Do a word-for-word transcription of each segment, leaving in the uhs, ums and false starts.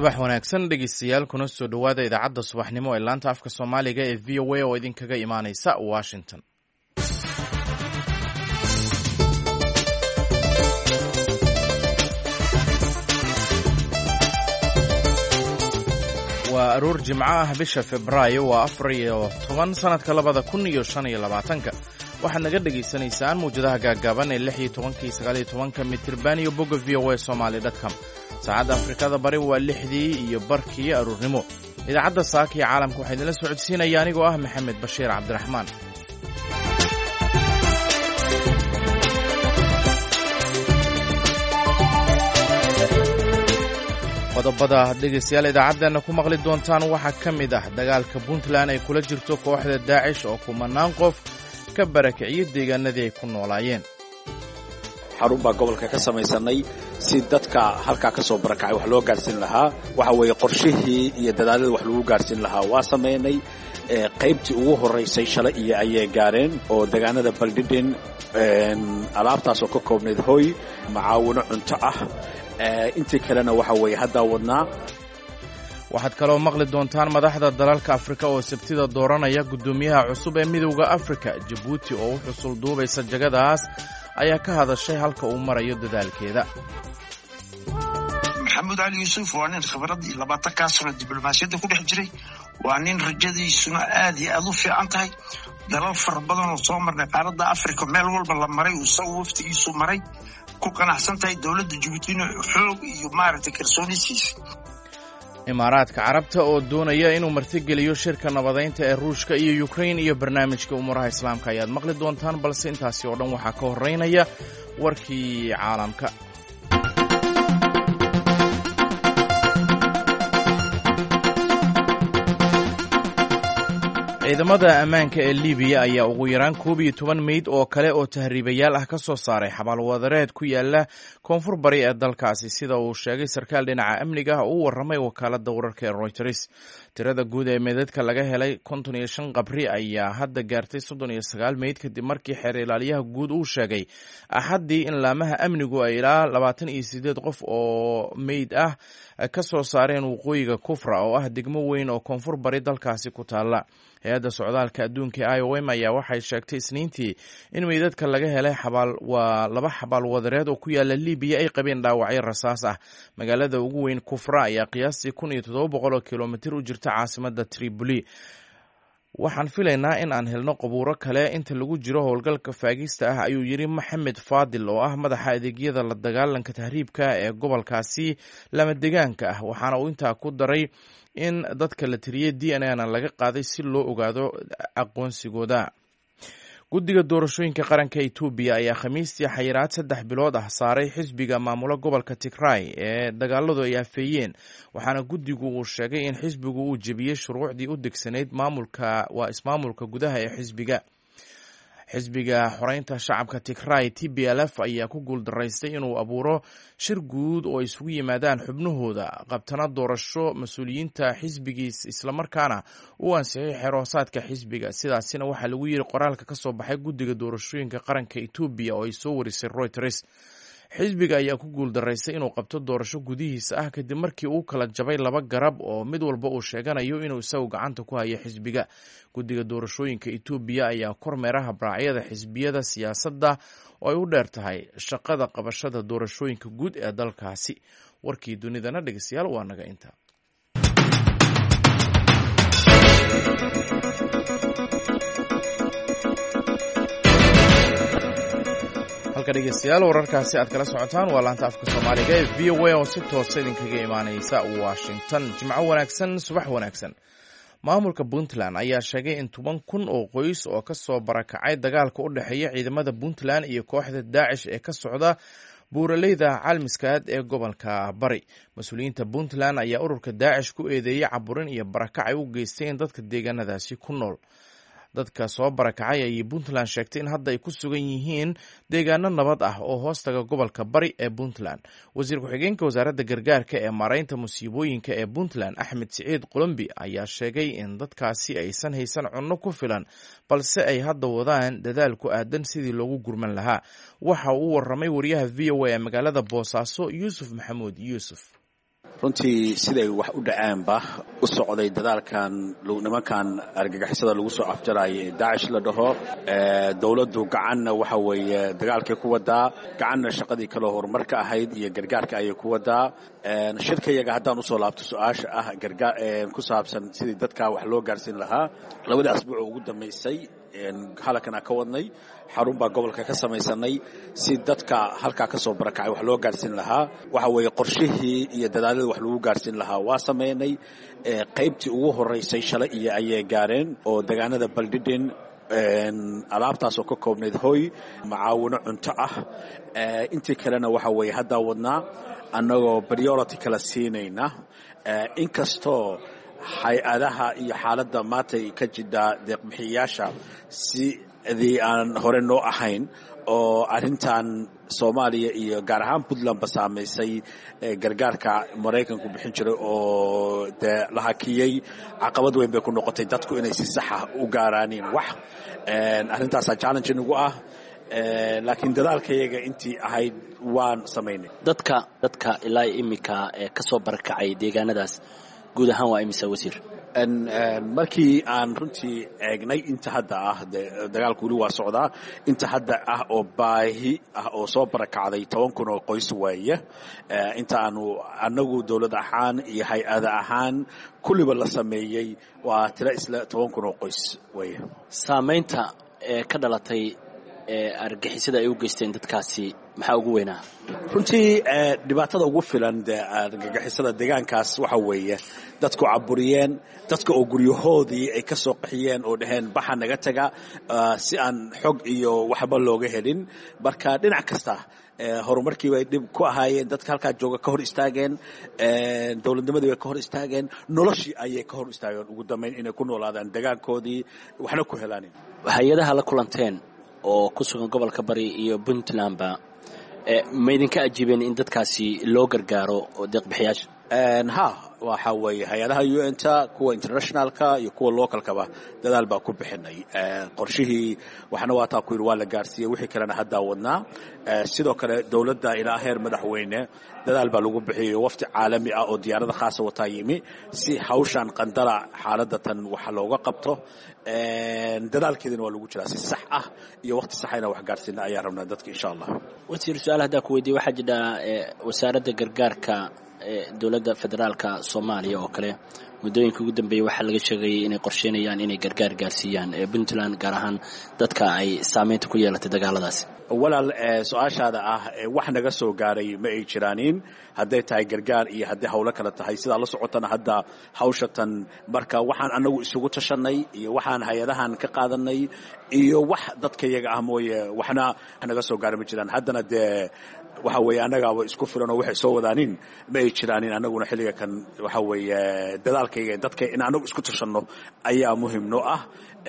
subax wanaagsan dhegeystayaal kuna soo dhowaada idaacadda subaxnimo ee laanta afka soomaaliga ee v o a oo idinkaga imaaneysa Washington. waa aroor jimco ah bisha Febraayo waa afar iyo toban sanadka labada kun iyo shan iyo labaatanka. waxaad naga dhegaysanaysaan muujadaha gaagaaban ee lix iyo tobanka iyo sagaal iyo tobanka mitirban iyo bogga v o a somali dot com. saacadda Afrikada Bari waa lixdii iyo barkii aroornimo. idaacadda saaka iyo caalamka waxaa idinla socodsiinaya anigoo ah Maxamed Bashiir Cabdiraxmaan. qodobada dhegeystayaal idaacaddeena ku maqli doontaan waxaa ka mid ah dagaalka Puntland ay kula jirto kooxda Daacish oo kumanaan qof ka barakiciyay deegaanadii ay ku noolaayeen. xarun baa gobolka ka samaysanay si dadka halkaa ka soo barakacay wax loo gaarsiin lahaa. waxa weeye qorshihii iyo dadaaladii wax lagu gaarsiin lahaa waa samaynay. qaybtii ugu horeysay shalay iyo ayay gaareen oo deegaanada Baldhidhin alaabtaas oo ka koobnayd hooy macaawino cunto ah. intii kalena waxa weeye hadda wadnaa. waxaad kaloo maqli doontaan madaxda dalalka Afrika oo sabtida dooranaya gudoomiyaha cusub ee midowga Afrika. Djibouti oo u xusul duubaysa jagadaas ayaa ka hadashay halka uu marayo dadaalkeeda. maxamed cali yuusuf waa nin khibrad iyo labaatan ka sano diblomaasiyadda ku dhex jiray. waa nin rajadiisuna aad iyo aad u fiican tahay. dalal fara badan oo soo marnay qaaradda Afrika meel walba la maray uu soo waftigiisu maray ku qanacsan tahay dowladda Djibouti xoog iyo maaragtay kalsoonisiisa. Imaaraadka Carabta oo doonaya inuu martigeliyo shirka nabadeynta ee Ruushka iyo Ukraine iyo barnaamijka umaraha Islaamka ayaad maqli doontaan, balse intaasi oo dhan waxaa ka horeynaya warkii caalamka. ciidamada ammaanka ee Liibiya ayaa ugu yaraan koob iyo toban meyd oo kale oo tahriibayaal ah ka soo saaray xabaalwadareed ku yaala koonfur bari ee dalkaasi, sida uu sheegay sarkaal dhinaca amniga ah oo u warramay wakaaladda wararka ee Reuters. tirada guud ee meydadka laga helay konton iyo shan qabri ayaa hadda gaartay soddon iyo sagaal meyd kadib markii xeer ilaaliyaha guud uu sheegay axaddii in laamaha amnigu ay ilaa labaatan iyo siddeed qof oo meyd ah ka soo saareen waqooyiga Kufra oo ah degmo weyn oo koonfur bari dalkaasi ku taala. hay-adda socdaalka adduunka ee I O M ayaa waxay sheegtay Isniintii in meydadka laga helay xabaal waa laba xabaal wadareed oo ku yaala Liibiya ay qabeen dhaawacyo rasaas ah. magaalada ugu weyn Kufra ayaa qiyaastii kun iyo toddoba boqol oo kiiloomitir u jirta caasimadda Tripoli. waxaan filaynaa in aan helno qabuuro kale inta lagu jiro howlgalka faagista ah, ayuu yidhi Maxamed Faadil oo ah madaxa adeegyada la dagaalanka tahriibka ee gobolkaasi lama degaanka ah. waxaana uu intaa ku daray in dadka la tiriyey D N A na laga qaaday si loo ogaado aqoonsigooda. guddiga doorashooyinka qaranka Itoobiya ayaa Khamiistii xayiraad saddex bilood ah saaray xisbiga maamula gobolka Tigray ee dagaaladu ay afeeyeen, waxaana guddigu uu sheegay in xisbigu uu jebiyey shuruucdii u degsanayd maamulka waa ismaamulka gudaha ee xisbiga. xisbiga xoreynta shacabka Tigray T P L F ayaa ku guuldaraystay inuu abuuro shir guud oo isugu yimaadaan xubnahooda qabtana doorasho mas-uuliyiinta xisbigiis islamarkaana uu ansixiyay xeroosaadka xisbiga. sidaasina waxaa lagu yiri qoraalka ka soo baxay guddiga doorashooyinka qaranka Itoobiya oo ay soo warisay Reuters. xisbiga ayaa ku guuldaraystay inuu qabto doorasho gudihiisa ah kadib markii uu kala jabay laba garab oo mid walba uu sheeganayo inuu isagu gacanta ku hayo xisbiga. guddiga doorashooyinka Itoobiya ayaa kormeeraha braacyada xisbiyada siyaasadda oo ay u dheer tahay shaqada qabashada doorashooyinka guud ee dalkaasi. warkii dunidana dhegeystayaal waa naga inta. halka dhegeystayaal wararkaasi aad kala socotaan waa laanta afka Soomaaliga ee V O A oo si toos ah idinkaga imaanaysa Washington. jimco wanaagsan, subax wanaagsan. maamulka Puntland ayaa sheegay in toban kun oo qoys oo ka soo barakacay dagaalka u dhexeeya ciidamada Puntland iyo kooxda Daacish ee ka socda buuraleyda Calmiskaad ee gobolka Bari. mas-uuliyiinta Puntland ayaa ururka Daacish ku eedeeyay caburin iyo barakac ay u geysteen dadka deegaanadaasi ku nool. dadka soo barakacay ayay Puntland sheegtay in hadda ay ku sugan yihiin deegaano nabad ah oo hoostaga gobolka Bari ee Puntland. wasiir ku-xigeenka wasaaradda gargaarka ee maareynta musiibooyinka ee Puntland Axmed Siciid Qolombi ayaa sheegay in dadkaasi aysan haysan cunno ku filan, balse ay hadda wadaan dadaal ku aadan sidii loogu gurman lahaa. waxa uu warramay wariyaha V O A ee magaalada Boosaaso Yuusuf Maxamuud Yuusuf. runtii siday wax u dhacaanba u socday dadaalkan nimankan argagixisada lagu soo afjarayay Daesh la dhaho dawladdu gacanna waxa weeye dagaalkay ku wadaa gacanna shaqadii kale horumarka ahayd iyo gargaarka ayay ku wadaa shirkayaga haddaan usoo laabto su-aasha ah gargaar ku saabsan sidii dadka wax loo gaarsiin lahaa labada asbuuc ugu dambeysay halkan ka wadnay xarun baa gobolka ka samaysanay si dadka halka ka soo barakacay wax loo gaarsiin lahaa waxa weeye qorshihii iyo dadaalada wax lagu gaarsiin lahaa waa sameynay qaybtii ugu horeysay shalay iyo ayay gaareen oo deegaanada Baldidin alaabtaas oo ka koobneed hoy macaawino cunto ah intii kalena waxa weeye hadda wadnaa annagoo priority kala siinayna inkastoo hay-adaha iyo xaaladda maanta ka jidha deeqbixiyaasha sidii aan hore noo ahayn oo arrintan Soomaaliya iyo gaar ahaan Puntland ba saamaysay gargaarka Mareykanku bixin jiray oo la hakiyay caqabad weyn bay ku noqotay dadku inay si sax ah u gaaraaniin wax arrintaas challenge ugu ah laakiin dadaalkayaga intii ahayd waan sameynay dadka dadka ilaa imika ee ka soo barakacay deegaanadaas guud ahaan waa imisa wasiir markii aan runtii eegnay inta hadda ah dagaalku weli waa socdaa inta hadda ah oo baahi ah oo soo barakacday toban kun oo qoys weeye inta aanu annagu dawlad ahaan iyo hay-ada ahaan kulliba la sameeyey waa tiro isla toban kun oo qoys weeye saamaynta ee ka dhalatay argagixisada ay u geysteen dadkaasi maxaa ugu weynaa runtii dhibaatada ugu filan argagixisada deegaankaas waxa weeye dadku caburiyeen dadka oo guryahoodii ay ka soo qaxiyeen oo dhaheen baxa naga taga si aan xog iyo waxba looga helin marka dhinac kasta horumarkii bay dib ku ahaayeen dadka halkaa jooga ka hor istaageen dawladnimadii bay ka hor istaageen noloshii ayay ka hor istaageen ugu dambeyn inay ku noolaadaan deegaankoodii waxna ku helaan hay-adaha la kulanteen oo ku sugan gobolka bari iyo Puntlandba ma idinka ajiibeen in dadkaasi loo gargaaro oo deeqbixiyaasha ha waxa weeye hay-adaha U N ta kuwa internationalka iyo kuwa localkaba dadaal baa ku bixinay qorshihii waxna waa taa ku yiri waa la gaarsiiyay wixii kalena hadda wadnaa sidoo kale dawladda ilaa heer madaxweyne dadaal baa lagu bixiyay wafti caalami ah oo diyaarada khaas ah wata yimi si hawshan qandara xaaladatan waxa looga qabto dadaalkeedina waa lagu jiraa si sax ah iyo waqti saxayna wax gaarsiin ayaa rabnaa dadka insha Allah wasiir su'aal hadda ku weydiiyay waxa jira wasaaradda gargaarka dawladda federaalka Soomaaliya oo kale muddooyinka ugu dambeeyay waxa laga sheegay inay qorsheynayaan inay gargaar gaarsiiyaan Puntland gaar ahaan dadka ay saameynta ku yeelatay dagaaladaas walaal su'aashaada ah wax naga soo gaaray ma ay jiraanin haday tahay gargaar iyo haday hawlo kala tahay sida la socotana hadda hawshatan marka waxaan anagu isugu tashanay iyo waxaan hay'adahan ka qaadanay iyo wax dadka iyaga ah mooye waxna naga soo gaaray ma jiraan haddana de waxa weeye anaga waa isku filan oo waxay soo wadaanin ma ay jiraanin anaguna xilliga kan waxa weeye dadaalkayga dadka in anagu isku tashanno ayaa muhiim noo ah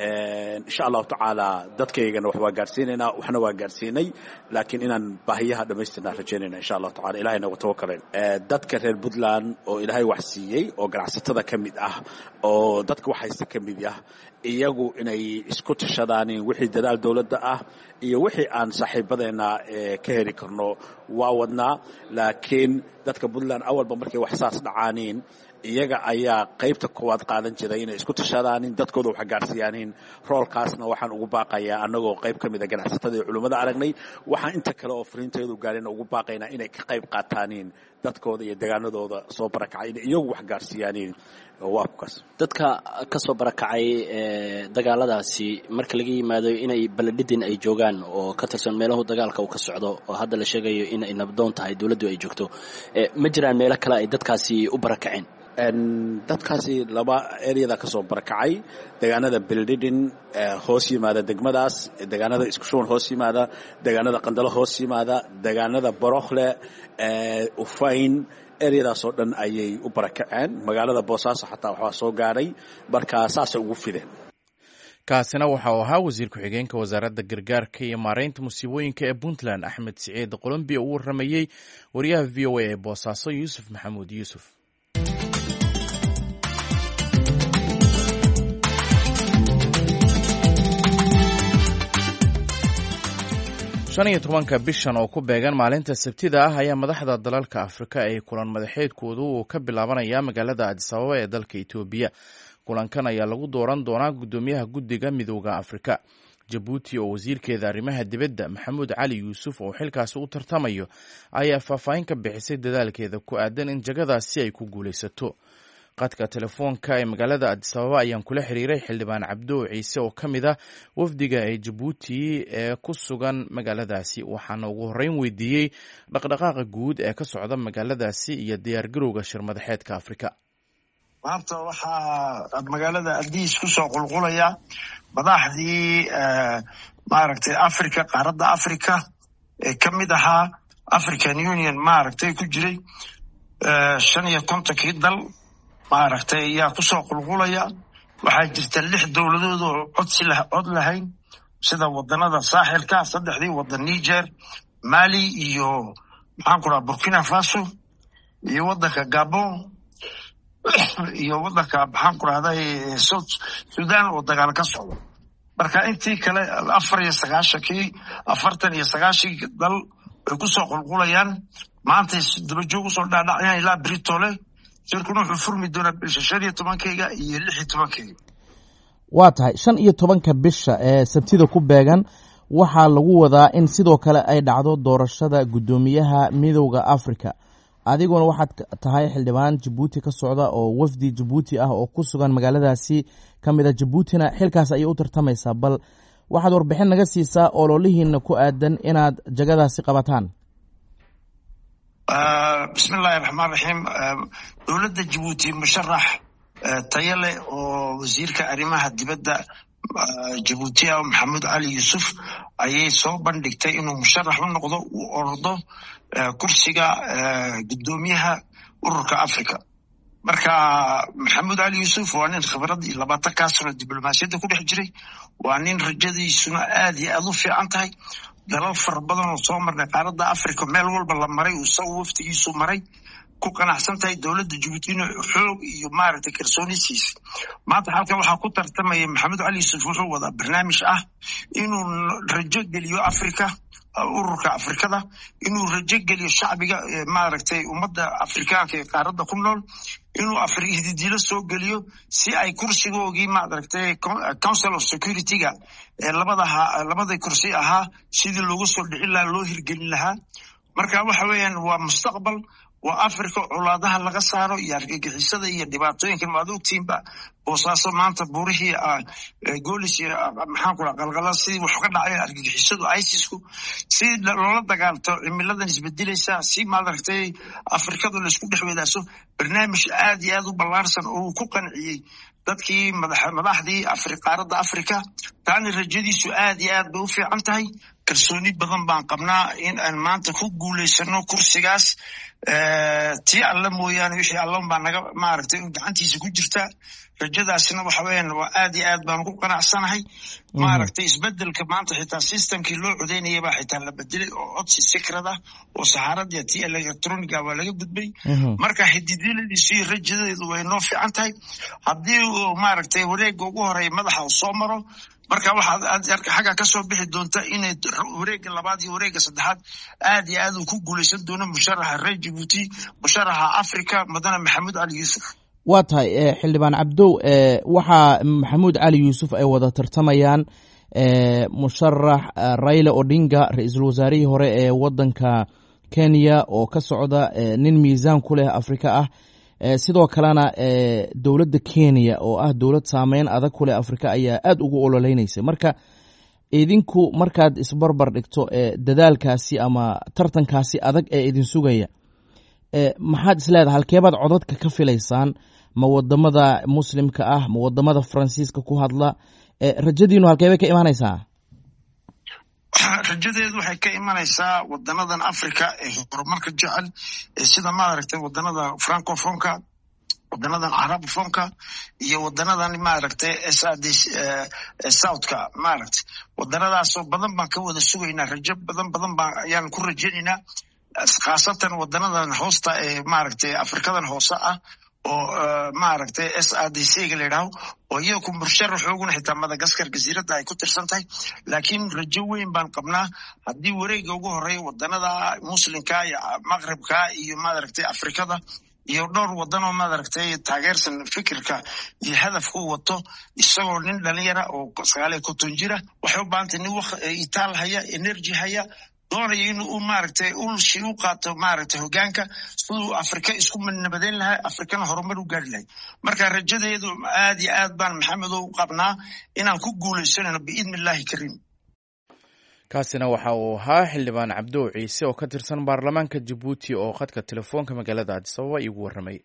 insha Allah ta'ala dadkaygana wax waa gaarsiinayna waxna waa gaarsiinay laakiin inaan baahiyaha dhameystirna rajeynayna insha Allah ta'ala ilaahayna waa tawakkalay dadka reer Puntland oo ilaahay wax siiyay oo ganacsatada kamid ah oo dadka wax haysta kamid ah iyagu inay isku tashadaan wixii dadaal dawladda ah iyo wixii aan saaxiibadeena ka heli karno waa wadnaa laakiin dadka Puntland awalba markay wax saas dhacaaniin iyaga ayaa qaybta koowaad qaadan jiray inay isku tashadaan dadkooda wax gaarsiiyaan roolkaasna waxaan ugu baaqayaa anagoo qayb kamid ah ganacsatada iyo culimada aragnay waxaan inta kale oo fariinteedu gaareen ugu baaqaynaa inay ka qayb qaataan dadkooda iyo deegaanadooda soo barakacay in iyagu wax gaarsiiyaan waabkaas dadka ka soo barakacay dagaaladaasi marka laga yimaado inay Baldidin ay joogaan oo ka tirsan meelaha dagaalka uu ka socdo oo hadda la sheegayo in ay nabdoon tahay dawladdu ay joogto ma jiraan meelo kale ay dadkaasi u barakaceen dadkaasi laba area ka soo barakacay deegaanada Baldidin hoos yimaada degmadaas deegaanada isku shuban hoos yimaada deegaanada qandalo hoos yimaada deegaanada Barokhle Ufayn eryadaas oo dhan ayay u barakaceen magaalada Boosaaso xataa waxa soo gaaray marka saas ugu fideen kaasina waxa uu ahaa wasiir ku-xigeenka wasaaradda gargaarka iyo maareynta musiibooyinka ee Puntland Axmed Siciid Qolombi oo u waramayay wariyaha V O A ee Boosaaso Yuusuf Maxamuud Yuusuf shan iyo tobanka bishan oo ku beegan maalinta sabtida ah ayaa madaxda dalalka Afrika ay kulan madaxeedkoodu uu ka bilaabanaya magaalada Addis Ababa ee dalka Itoobiya. Kulankan ayaa lagu dooran doonaa gudoomiyaha guddiga midowga Afrika. Jabuuti oo wasiirkeeda arrimaha dibadda Maxamuud Cali Yuusuf oo xilkaasi u tartamayo ayaa faahfaahin ka bixisay dadaalkeeda ku aadan in jagadaasi ay ku guulaysato. qadka telefoonka ee magaalada Addis Ababa ayaan kula xiriiray xildhibaan Cabdo Ciise oo ka mid ah wafdiga ee Jabuuti ee ku sugan magaaladaasi, waxaana ugu horreyn weydiiyey dhaqdhaqaaqa guud ee ka socda magaaladaasi iyo diyaargarowga shir madaxeedka Afrika. maanta waxaa magaalada Addis ku soo qulqulaya madaxdii maaragtay Afrika, qaaradda Afrika ee ka mid ahaa African Union maaragtay ku jiray shan iyo kontonkii dal maaragtay ayaa ku soo qulqulaya. waxaa jirta lix dowladood oo codsi lah cod lahayn sida wadanada saaxilka, saddexdii wadan Niger, Mali iyo maxaan ku dhahaa Burkina Faso iyo wadanka Gabon iyo wadanka maxaan ku dhahdaa South Sudan oo dagaal ka socda. marka intii kale afar iyo sagaashankii afartan iyo sagaashii dal ay ku soo qulqulayaan maanta daba joog usoo dhaadhacayaan ilaa Britole. shirkuna wuxuu furmi doonaa bisha shan iyo tobankeyga iyo lix iyo tobankeyga. waa tahay shan iyo tobanka bisha ee sabtida ku beegan waxaa lagu wadaa in sidoo kale ay dhacdo doorashada guddoomiyaha midowda Afrika. adiguna waxaad tahay xildhibaan Jabuuti ka socda oo wafdi Jabuuti ah oo ku sugan magaaladaasi ka mid ah Jabuutina xilkaas ayay u tartamaysaa. bal waxaad warbixin naga siisaa ololihiina ku aadan inaad jagadaasi qabataan. bismillahi raxmaan raxiim. dowladda Jabuuti musharax tayo leh oo wasiirka arrimaha dibadda Jabuuti ah Maxamuud Cali Yuusuf ayay soo bandhigtay inuu musharax u noqdo uu ordo kursiga gudoomiyaha ururka Afrika. marka Maxamuud Cali Yuusuf waa nin khibrad iyo labaatan ka sano diblomaasiyadda ku dhex jiray, waa nin rajadiisuna aad iyo aad u fiican tahay. dalal fara badan oo soo marnay qaaradda Afrika meel walba la maray uu soo waftigiisu maray, ku qanacsan tahay dowladda Jabuuti xoog iyo maaragtay kalsoonisiisa. maanta halkan waxaa ku tartamaya Maxamuud Cali Yuusuf wuxuu wadaa barnaamij ah inuu rajo geliyo Afrika, ururka Afrikada, inuu rajo geliyo shacbiga maaragtay ummadda Afrikaanka ee qaaradda ku nool, inuu Afrika soo geliyo si ay kursigoogii maaragtay Council of Security-ga ee labadaha labada kursi ahaa sidii loogu soo dhicin lahaa loo hirgelin lahaa. marka waxa weeyaan waa mustaqbal, waa Afrika colaadaha laga saaro iyo argagixisada iyo dhibaatooyinka maad ogtiinba. boosaaso maanta buurihii goolis iyo maxaan ku dhahaa qalqala sidii wax ka dhacay argagixisadu ISIS-ku si loola dagaalto cimiladan isbedelaysa, si maaragtay Afrikadu la isku dhex wadaaso. barnaamij aad iyo aad u ballaarsan oo ku qanciyey dadkii madaxdii qaaradda Afrika. taani rajadiisu aad iyo aad bay u fiican tahay. kalsooni badan baan qabnaa in aan maanta ku guulaysano kursigaas. tii alla mooyaane wixii allan baa naga maaragtay gacantiisa ku jirta. rajadaasina waxa weeyaan waa aad iyo aad baan ku qanacsanahay. maaragtay isbedelka maanta xitaa systemkii loo codeynayay baa xitaa la bedelay oo codsi secret ah oo saxaarada tii electroniga waa laga gudbay. marka xididiladiisu iyo rajadeedu way noo fiican tahay. haddii uu maaragtay wareegga ugu horeeya madaxa uu soo maro, marka waxaad xagga ka soo bixi doonta inay wareegga labaad iyo wareegga saddexaad aad iyo aad uu ku guulaysan doono musharaxa reer Jabuuti, musharaxa Afrika mudane Maxamuud Cali Yuusuf. waa tahay xildhibaan Cabdow, waxaa Maxamuud Cali Yuusuf ay wada tartamayaan musharax Raila Odinga, ra-iisul wasaarihii hore ee wadanka Kenya oo ka socda nin miisaan ku leh Afrika ah. sidoo kalena dowladda Kenya oo ah dowlad saameyn adag ku leh Afrika ayaa aad ugu ololeynaysa. marka idinku markaad isbarbar dhigto dadaalkaasi ama tartankaasi adag ee idin sugaya, maxaad isleedahay halkeebaad codadka ka filaysaan? ma wadamada muslimka ah, ma wadamada Faransiiska ku hadla? rajadiinu halkeebay ka imaanaysaa? rajadeedu waxay ka imanaysaa wadanadan Afrika ee horumarka jecel ee sida maaragtay wadanada Francophone-ka, wadanadan Arabophone-ka iyo wadanadan maaragtay South-ka. maaragtay wadanadaasoo badan baan ka wada sugaynaa. rajo badan badan baan ayaan ku rajaynaynaa, khaasatan wadanadan hoosta ee maaragtay Afrikadan hoose ah oo maaragtay S A D C ga leeyahay oo iyagu musharax xooguna xitaa Madagascar jasiiradda ay ku tirsan tahay laakiin rajo weyn baan qabnaa haddii wareegga ugu horeeya wadanada muslimka iyo Maghribka iyo maaragtay Afrikada iyo dhowr wadan oo maaragtay taageersan fikirka iyo hadafka uu wato isagoo nin dhalinyaro oo sagaal iyo konton jira waxa u baahan tahay wax itaal haya energy haya doonaya inuu maaragtay ul shi u qaato maaragtay hogaanka sidoo Afrika isku nabadeen lahaa Afrikana horumar u gaari lahayd marka rajadeedu aad iyo aad baan Maxamed u qabnaa inaan ku guuleysano biidnillaahi kariim. kaasina waxa uu ahaa xildhibaan Cabdow Ciise oo ka tirsan baarlamaanka Djibouti oo khadka telefoonka magaalada Addis Ababa igu warramay.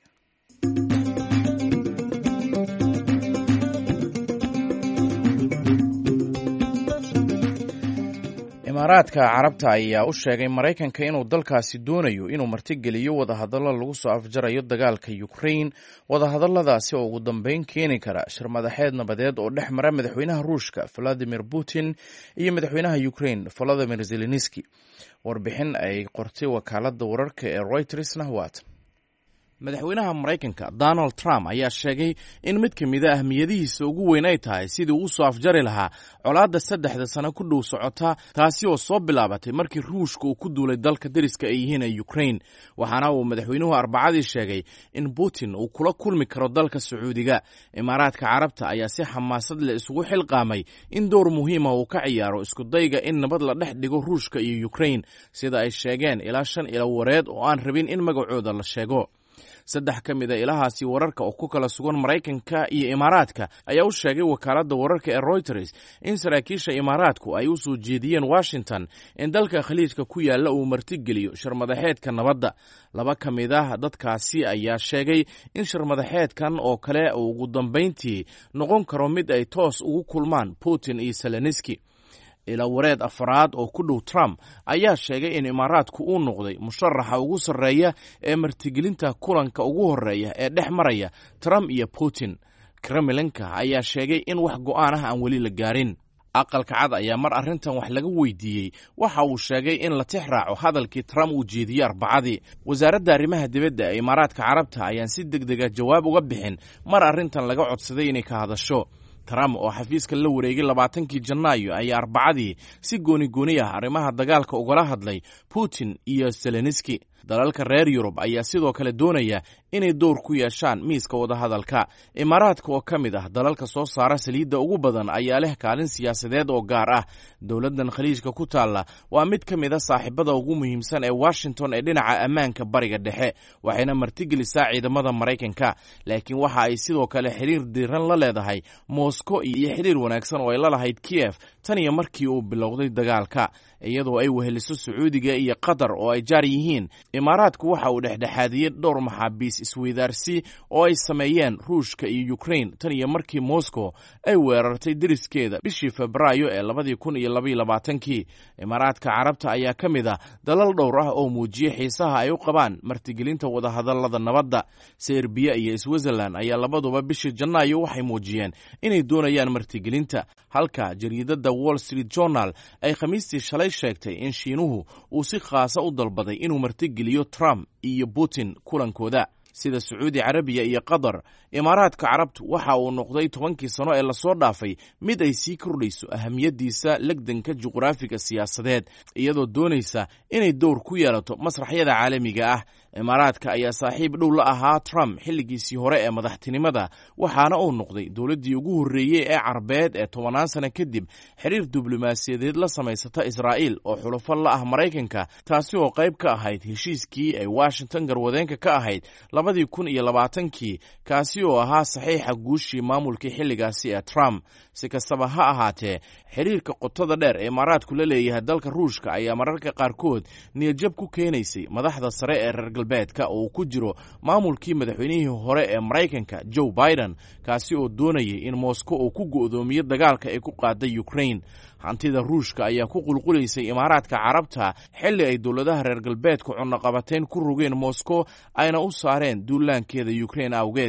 imaaraadka carabta ayaa u sheegay Maraykanka inuu dalkaasi doonayo inuu martigeliyo wadahadallo lagu soo afjarayo dagaalka Ukraine wadahadalladaasi oo ugu dambeyn keeni kara shir madaxeed nabadeed oo dhex mara madaxweynaha Ruushka Vladimir Putin iyo madaxweynaha Ukraine Volodymyr Zelensky. warbixin ay qortay wakaaladda wararka ee Reuters-na waat madaxweynaha Maraykanka Donald Trump ayaa sheegay in mid ka mid ah ahmiyadihiisa ugu weyn ay tahay sidii uu soo afjari lahaa colaadda saddexda sano ku dhow socota taasi oo soo bilaabatay markii Ruushka uu ku duulay dalka dariska ay yihiin ee Ukraine waxaana uu madaxweynuhu Arbacadii sheegay in Putin uu kula kulmi karo dalka Sacuudiga. Imaaraadka Carabta ayaa si xamaasad leh isugu xilqaamay in door muhiim ah uu ka ciyaaro isku dayga in nabad la dhex dhigo Ruushka iyo Ukraine sida ay sheegeen ilaa shan ilo wareed oo aan rabin in magacooda la sheego. saddex ka mid a ilahaasi wararka oo ku kala sugan Maraykanka iyo Imaaraadka ayaa u sheegay wakaaladda wararka ee Reuters in saraakiisha Imaaraadku ay u soo jeediyeen Washington in dalka Khaliijka ku yaala uu martigeliyo shir madaxeedka nabadda. Laba ka mid ah dadkaasi ayaa sheegay in shir madaxeedkan oo kale uu ugu dambeyntii noqon karo mid ay toos ugu kulmaan Putin iyo Zelensky. ila wareed afraad oo ku dhow Trump ayaa sheegay in Imaaraadku uu noqday musharaxa ugu sarreeya ee martigelinta kulanka ugu horeeya ee dhex maraya Trump iyo Putin. Kremlinka ayaa sheegay in wax go'aan ah aan weli la gaarin. aqalka cad ayaa mar arrintan wax laga weydiiyey waxa uu sheegay in la tixraaco hadalkii Trump uu jeediyay Arbacadii. wasaaradda arrimaha dibadda ee Imaaraadka Carabta ayaan si degdeg ah jawaab uga bixin mar arrintan laga codsaday inay ka hadasho. Trump oo xafiiska la wareegay labaatankii Janaayo ayaa Arbacadii si gooni gooni ah arrimaha dagaalka ugala hadlay Putin iyo Zelensky. dalalka reer Yurub ayaa sidoo kale doonaya inay door ku yeeshaan miiska wadahadalka. Imaaraadka oo ka mid ah dalalka soo saara saliidda ugu badan ayaa leh kaalin siyaasadeed oo gaar ah. dowladdan Khaliijka ku taalla waa mid ka mid ah saaxiibada ugu muhiimsan ee Washington ee dhinaca ammaanka bariga dhexe waxayna martigelisaa ciidamada Maraykanka laakiin waxa ay sidoo kale xiriir diiran la leedahay Moscow iyo xiriir wanaagsan oo ay la lahayd Kiev tan iyo markii uu bilowday dagaalka iyadoo ay weheliso Sacuudiga iyo Qatar oo ay jaar yihiin. Imaaraadku waxa uu dhexdhexaadiyay dhowr maxaabiis isweydaarsi oo ay sameeyeen Ruushka iyo Ukraine tan iyo markii Moscow ay weerartay deriskeeda bishii Febraayo ee labada kun iyo laba iyo labaatan-kii. Imaaraadka Carabta ayaa ka mid ah dalal dhowr ah oo muujiyay xiisaha ay u qabaan martigelinta wadahadallada nabadda. Serbia iyo Switzerland ayaa labaduba bishii Janaayo waxay muujiyeen inay doonayaan martigelinta halka jariidada Wall Street Journal ay Khamiistii shalay sheegtay in Shiinuhu uu si khaasa u dalbaday inuu martigeliyo Trump iyo Putin kulankooda. sida Sacuudi Carabiya iyo Qatar. Imaaraadka Carabtu waxa uu noqday tobankii sano ee lasoo dhaafay mid ay sii kordhayso ahamiyadiisa legdanka juqraafiga siyaasadeed iyadoo doonaysa inay door ku yeelato masraxyada caalamiga ah. Imaaraadka ayaa saaxiib dhow la ahaa Trump xilligiisii hore ee madaxtinimada waxaana uu noqday dowladdii ugu horreeyay ee Carbeed ee tobanaan sano kadib xiriir diblomaasiyadeed la samaysata Israa'iil oo xulafo la ah Maraykanka taasi oo qayb ka ahayd heshiiskii ay Washington garwadeenka ka ahayd labadii kun iyo labaatankii kaasi oo ahaa saxiixa guushii maamulkii xilligaasi ee Trump. si kastaba ha ahaatee xiriirka qotada dheer ee Imaaraadku la leeyahay dalka Ruushka ayaa mararka qaarkood niyadjab ku keenaysay madaxda sare ee reer galbeedka oo ku jiro maamulkii madaxweynihii hore ee Maraykanka Joe Biden kaasi oo doonayay in Moscow uu ku go'doomiyo dagaalka ay ku qaaday Ukraine. hantida Ruushka ayaa ku qulquleysay Imaaraadka Carabta xilli ay dowladaha reer galbeedku cunaqabateen ku rogeen Moscow ayna u saareen duulaankeeda Ukraine awgeed.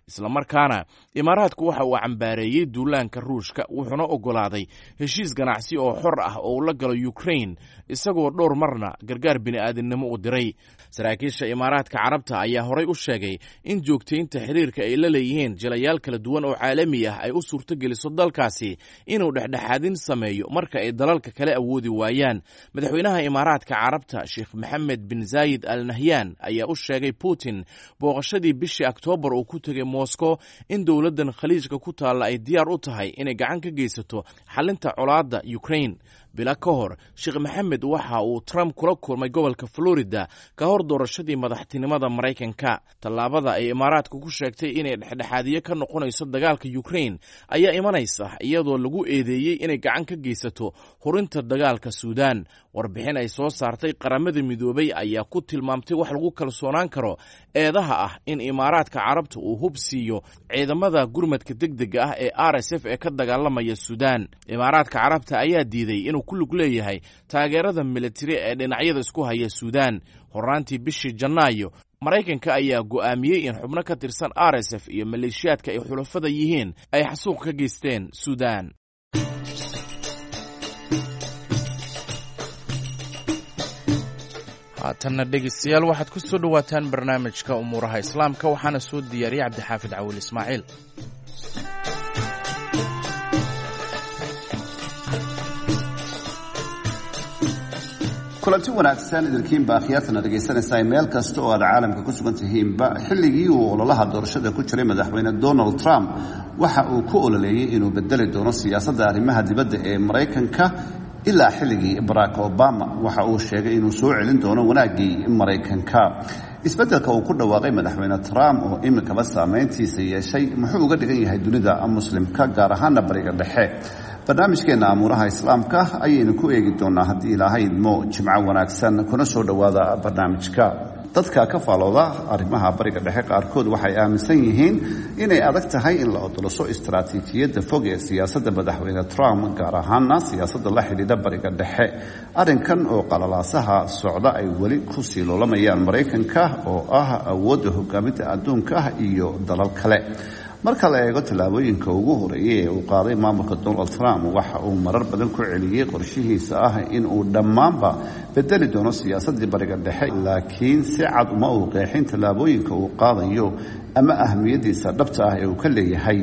islamarkaana imaaraadku waxa uu cambaareeyey duulaanka ruushka wuxuuna oggolaaday heshiis ganacsi oo xor ah oo uu la galo ukrain isagoo dhowr marna gargaar bini'aadamnimo u diray. saraakiisha imaaraadka carabta ayaa horay u sheegay in joogtaynta xiriirka ay la leeyihiin jilayaal kala duwan oo caalami ah ay u suurtogeliso dalkaasi inuu dhexdhexaadin sameeyo marka ay dalalka kale awoodi waayaan. madaxweynaha imaaraadka carabta sheekh maxamed bin zaayid al nahyan ayaa u sheegay putin booqashadii bishii oktoobar uu ku tegay moscow in dowladdan khaliijka ku taalla ay diyaar u tahay inay gacan ka geysato xalinta colaadda ukrain. bila ka hor sheekh maxamed waxa uu trump kula kulmay gobolka florida ka hor doorashadii madaxtinimada maraykanka. tallaabada ay imaaraadku ku sheegtay inay dhexdhexaadiye ka noqonayso dagaalka ukrain ayaa imanaysa iyadoo lagu eedeeyey inay gacan ka geysato hurinta dagaalka suudaan. warbixin ay soo saartay qaramada midoobay ayaa ku tilmaamtay wax lagu kalsoonaan karo eedaha ah in imaaraadka carabta uu hub siiyo ciidamada gurmadka degdega ah ee r s f ee ka dagaalamaya suudaan. imaaraadka carabta ayaa diiday inuu ku lug leeyahay taageerada militari ee dhinacyada isku haya suudaan. horaantii bishii janaayo maraykanka ayaa go'aamiyey in xubno ka tirsan r s f iyo maleeshiyaadka ay xulafada yihiin ay xasuuq ka geysteen suudaan. haatanna dhegeystayaal waxaad ku soo dhowaataan barnaamijka umuuraha islaamka waxaana soo diyaariyey cabdixaafid cawil ismaaciil. kulanti wanaagsan idinkiinba akhyaartana dhegaysanaysaa meel kasta oo aad caalamka ku sugan tihiinba. xilligii uu ololaha doorashada ku jiray madaxweyne donald trump waxa uu ku ololeeyey inuu bedeli doono siyaasadda arrimaha dibadda ee maraykanka ilaa xilligii barack obama. waxa uu sheegay inuu soo celin doono wanaaggii maraykanka. isbeddelka uu ku dhawaaqay madaxweyne trump oo iminkaba saameyntiisa yeeshay muxuu uga dhigan yahay dunida muslimka gaar ahaana bariga dhexe? barnaamijkeena amuuraha islaamka ayaynu ku eegi doonaa haddii ilaahay idmo. jimco wanaagsan kuna soo dhowaada barnaamijka. dadka ka faalooda arrimaha bariga dhexe qaarkood waxay aaminsan yihiin inay adag tahay in la odoloso istaraatiijiyadda fog ee siyaasadda madaxweyne trump gaar ahaana siyaasadda la xidhiidha bariga dhexe. arrinkan oo qalalaasaha socda ay weli ku sii loolamayaan maraykanka oo ah awoodda hogaaminta adduunka iyo dalal kale. marka la eego tallaabooyinka ugu horeeyay ee uu qaaday maamulka donald trump waxa uu marar badan ku celiyey qorshihiisa ah in uu dhammaanba bedeli doono siyaasaddii bariga dhexe, laakiin si cad uma uu qeexin tallaabooyinka uu qaadayo ama ahmiyaddiisa dhabta ah ee uu ka leeyahay.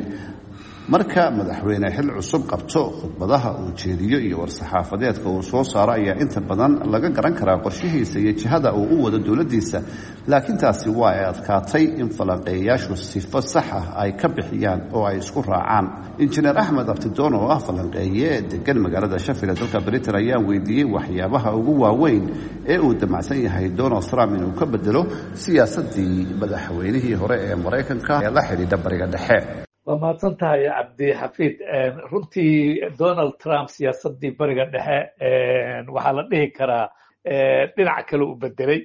marka madaxweyne xil cusub qabto khudbadaha uu jeediyo iyo war-saxaafadeedka uu soo saaro ayaa inta badan laga garan karaa qorshihiisa iyo jihada uu u wado dowladdiisa, laakiin taasi waa ay adkaatay in falanqeeyayaashu sifo sax ah ay ka bixiyaan oo ay isku raacaan. injineer axmed abtidoon oo ah falanqeeye degan magaalada shafil ee dalka britain ayaan weydiiyey waxyaabaha ugu waaweyn ee uu damacsan yahay donald trump inuu ka bedelo siyaasaddii madaxweynihii hore ee maraykanka ee la xidhiidha bariga dhexe. waa mahadsan tahay cabdixafiid. runtii donald trump siyaasaddii bariga dhexe waxaa la dhihi karaa dhinac kale u bedelay.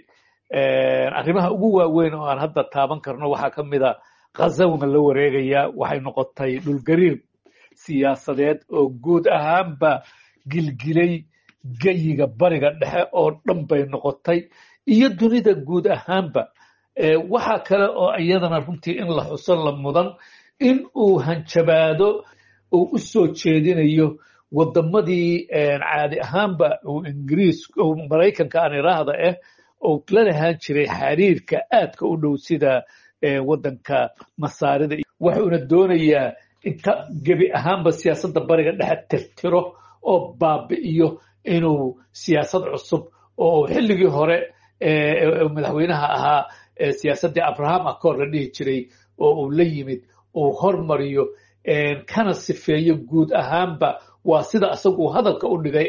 arrimaha ugu waaweyn oo aan hadda taaban karno waxaa ka mid a khazawna la wareegaya. waxay noqotay dhulgariir siyaasadeed oo guud ahaanba gilgilay geyiga bariga dhexe oo dhan bay noqotay iyo dunida guud ahaanba. waxaa kale oo iyadana runtii in la xuso la mudan in uu hanjabaado uu u soo jeedinayo wadamadii caadi ahaanba uu ingiriis maraykanka aan iraahda ah oo la lahaan jiray xiriirka aadka u dhow sida wadanka masaarida. wuxuuna doonayaa inta gebi ahaanba siyaasadda bariga dhexe tirtiro oo baabi'iyo inuu siyaasad cusub oo xilligii hore madaxweynaha ahaa siyaasaddii abraham accord la dhihi jiray oo uu la yimid uu hormariyo kana sifeeyo guud ahaanba. waa sida isagu hadalka u dhigay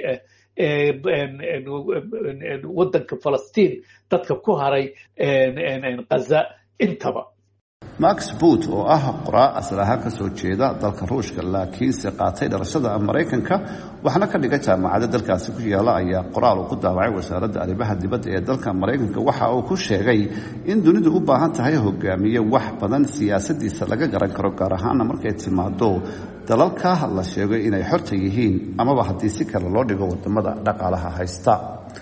wadanka falastiin dadka ku haray ghaza intaba. max boot oo ah qoraa asal ahaan ka soo jeeda dalka ruushka laakiinse qaatay dhalashada maraykanka waxna ka dhiga jaamacadda dalkaasi ku yaala ayaa qoraal uu ku daawacay wasaaradda arrimaha dibadda ee dalka maraykanka waxa uu ku sheegay in dunidu u baahan tahay hogaamiye wax badan siyaasaddiisa laga garan karo gaar ahaana markay timaado dalalka la sheego inay xorta yihiin amaba haddii si kale loo dhigo wadamada dhaqaalaha haysta.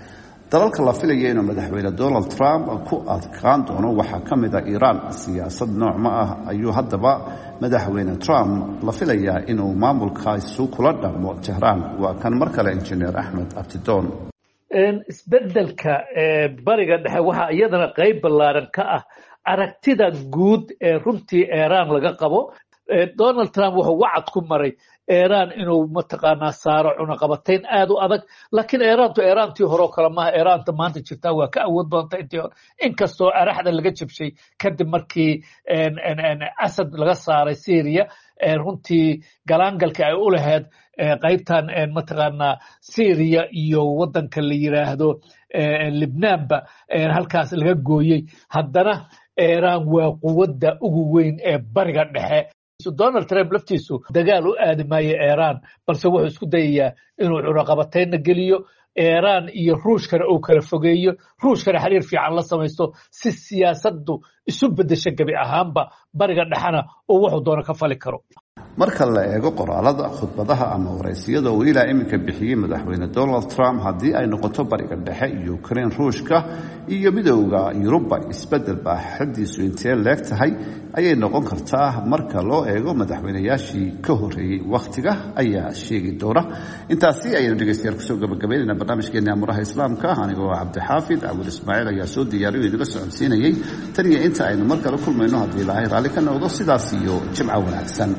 dalalka la filaya inuu madaxweyne Donald Trump ku adkaan doono waxaa ka mid ah Iran. siyaasad nooc ma ah ayuu haddaba madaxweyne Trump la filayaa inuu maamulkaasi kula dhaqmo Tehran. waa kan mar kale injineer Axmed Abdidoon. isbedelka bariga dhexe waxa iyadana qayb ballaaran ka ah aragtida guud ee runtii Iran laga qabo. Donald Trump wuxuu wacad ku maray Iran inuu mataqaanaa saaro cunaqabatayn aad u adag, laakiin Irantu Irantii hore kala maaha. Iranta maanta jirta waa ka awood badanta intii hore, inkastoo araxda laga jabshay kadib markii Asad laga saaray Syria. runtii galaangalka ay u lahayd qaybtan mataqaanaa Syria iyo wadanka la yiraahdo Lebanonba halkaas laga gooyay. haddana Iran waa quwadda ugu weyn ee bariga dhexe. Donald Trump laftiisu dagaal u aadamaya Iran, balse wuxuu isku dayayaa inuu cunaqabatayn geliyo Iran iyo Ruushkana uu kala fogeeyo, Ruushkana xiriir fiican la samaysto si siyaasaddu isu bedesho gabi ahaanba bariga dhexana oo wuxuu doono ka fali karo. marka la eego qoraalada khudbadaha ama wareysiyada uu ilaa iminka bixiyay madaxweyne Donald Trump, haddii ay noqoto bariga dhexe iyo Ukraine, Ruushka iyo midowga Yuruba, isbedel baaxadiisu intee leeg tahay ayay noqon kartaa marka loo eego madaxweynayaashii ka horeeyay waqtiga ayaa sheegi doona. intaasi ayaynu dhegeystayaal kusoo gabagabeynayna barnaamijkeena amuraha islaamka. anigoo Cabdixaafid Cabdi Ismaaciil ayaa soo diyaariyay idinla socodsiinayay. tan iyo inta aynu mar kale kulmayno, haddii Ilaahay raalli ka noqdo, sidaas iyo jimco wanaagsan.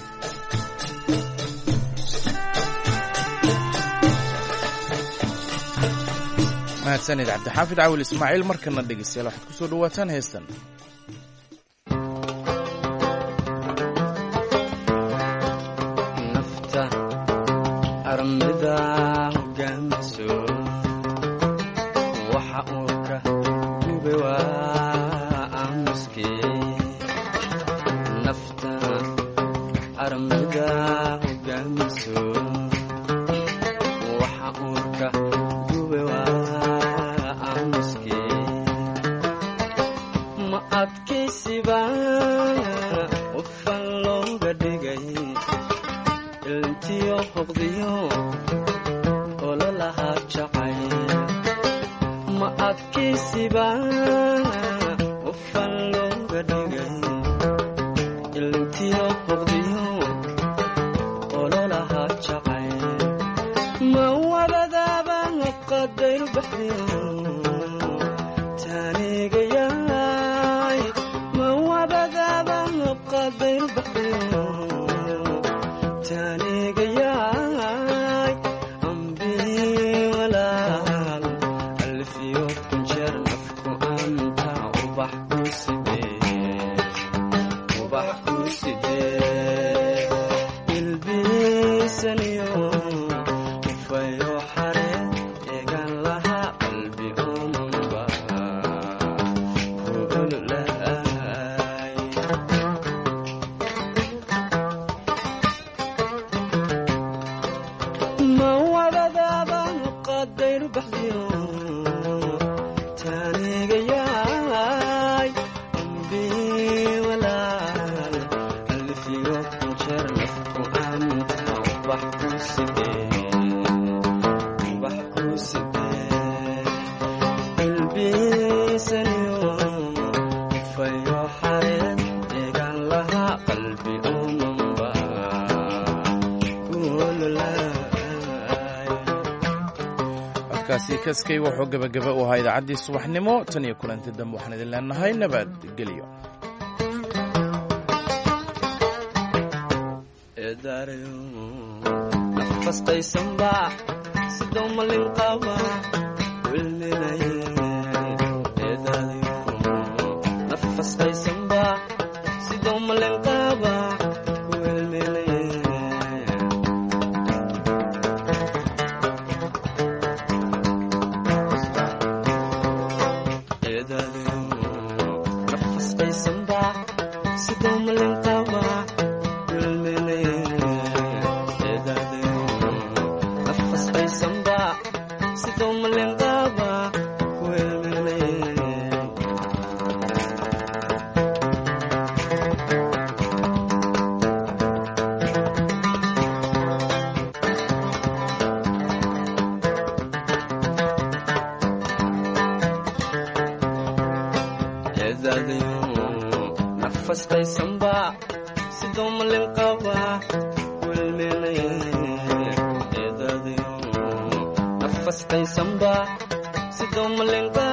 mahadsanid cabdixaafid cawil ismaaciil. markana dhegeystayaal waxaad kusoo dhawaataan heestan. nafta armida hogaamiso waxa uu ka gube waa aamuskii. nafta armida hogaamiso waxa uu ka gube waa adkaysiba qofan looga dhigay iltiyo hoqdiyo ololaha jacay. ma adkaysiba qofan looga dhigay iltiyo hoqdiyo ololaha jacay. ma wabadaaba qadayr baxdiyo taanigaya kaskay wuxuu gabagaba u ahaa idaacaddii subaxnimo. tan iyo kulanti dambe waxaan idin leenahay nabadgelyo. nafastaysanba sidoo malin qaba kulmenay eedadayo nafastaysanba sidoo malin qaba